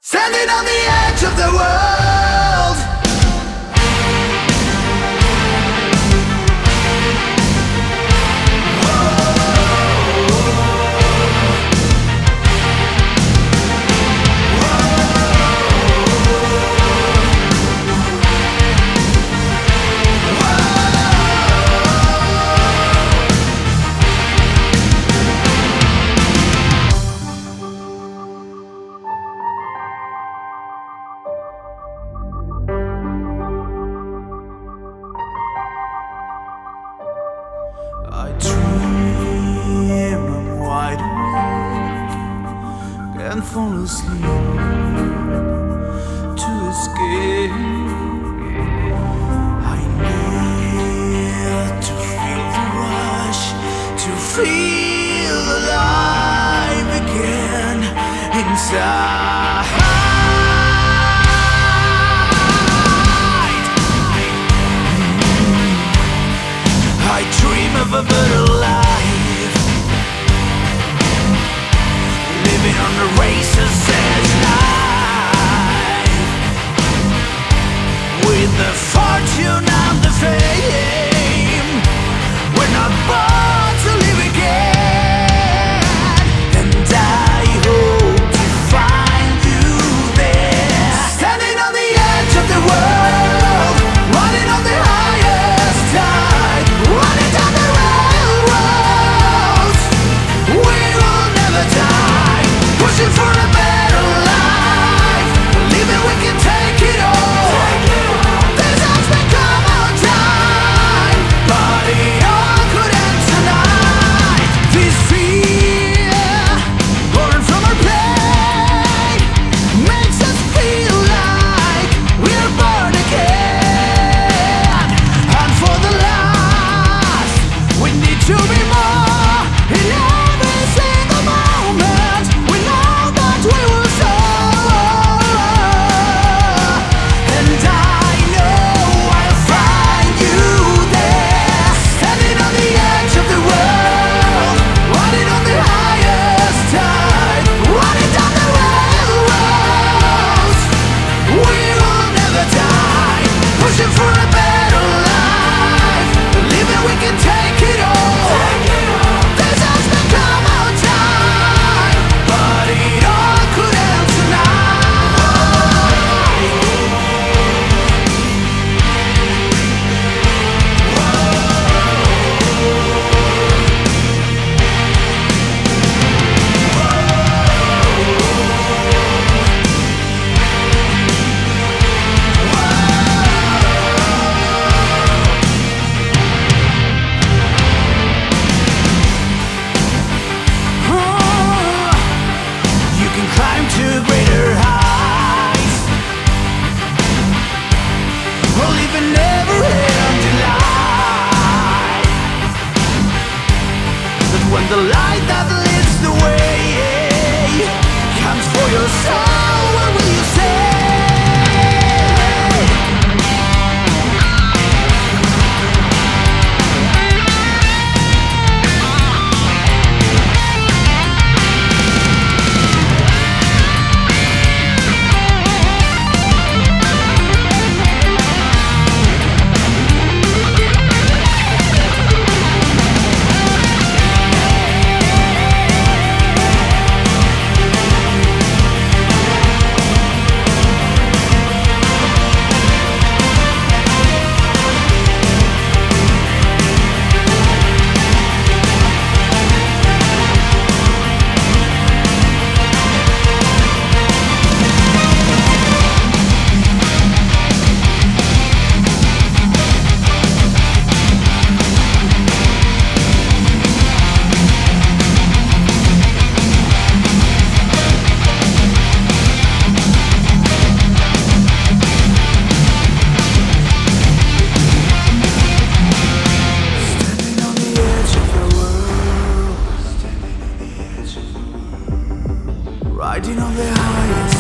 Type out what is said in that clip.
Standing on the edge of the world. I dream I'm wide awake and fall asleep to escape. I need to feel the rush, to feel alive again inside. I dream of a better life, living on the racer's edge life, with the fortune and the fame. We're not born to live again, and I hope to find you there, standing on the edge of the world, running on the highest tide, running down the railroads. We will never die, pushing for a better life, believing we can take it all. This has become our time, but it all could end tonight. This fear, born from our pain, makes us feel like we're born again. And for the last, we need to be more. In every single moment, we know that we will soar. And I know I'll find you there, standing on the edge of the world, running on the highest tide, running down the railroads. We will never die, pushing for a better life, believing we can take it all. This has become our time, but it all could end You can climb to greater heights, or live a never-ending life. But when the light that leads the way comes for your soul, what will you say? Standing on the edge of the world, riding on the highest